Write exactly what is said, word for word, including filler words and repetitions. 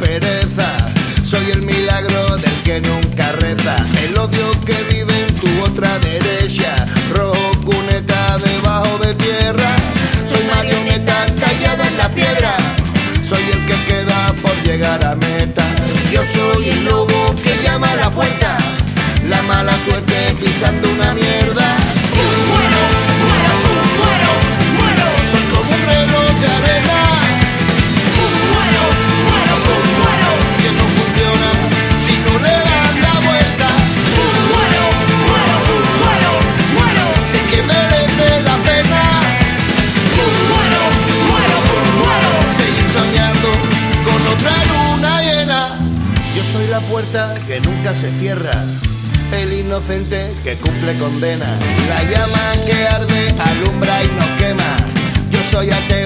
pereza. Soy el milagro del que nunca reza, el odio que vive en tu otra derecha, rojo cuneta debajo de tierra. Soy marioneta tallada en la piedra, soy el que queda por llegar a meta. Yo soy el lobo que llama a la puerta, la mala suerte pisando una mierda. Muero, muero, muero, muero. Soy como un reloj de arena. Muero, muero, muero. Que no funciona si no le dan la vuelta. Muero, muero, muero, muero. Sé que merece la pena. Muero, muero, muero. Seguir soñando con otra luna llena. Yo soy la puerta que nunca se cierra, el inocente que cumple condena, la llama que arde, alumbra y nos quema. Yo soy ateo